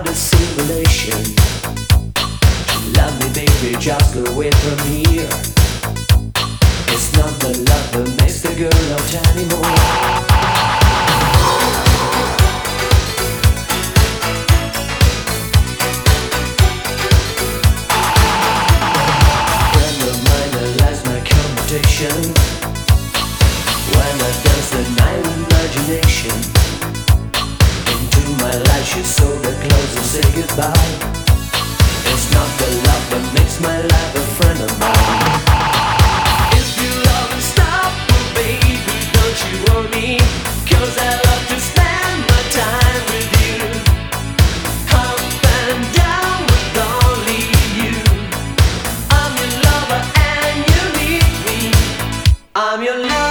a simulation. Love me, baby, just go away from here. It's not the love that makes the girl out anymore. Friend of mine that lies my competition. When I dance the night with imagination. Into my life she sold her clothes and said goodbye. It's not the love that makes my life a friend of mine. If you love and stop, well baby, don't you worry. 'Cause I love to spend my time with you. Up and down with only you. I'm your lover and you need me. I'm your lover.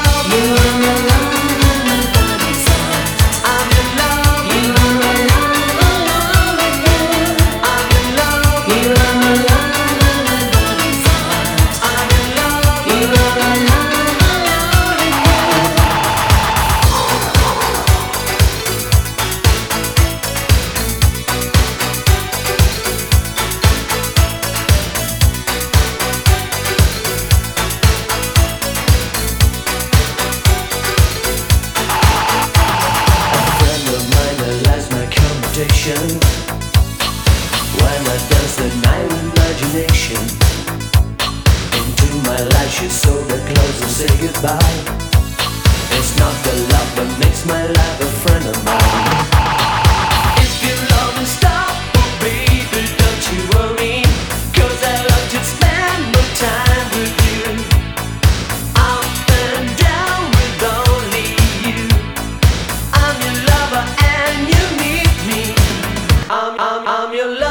When I dance the night with imagination. Into my life she sold her clothes and said goodbye. It's not the love that makes my life a friend of mine. If you love and stop, oh baby, don't you worry. 'Cause I love to spend my time with you. Up and down with only you. I'm your lover and you need me. I'm your lover.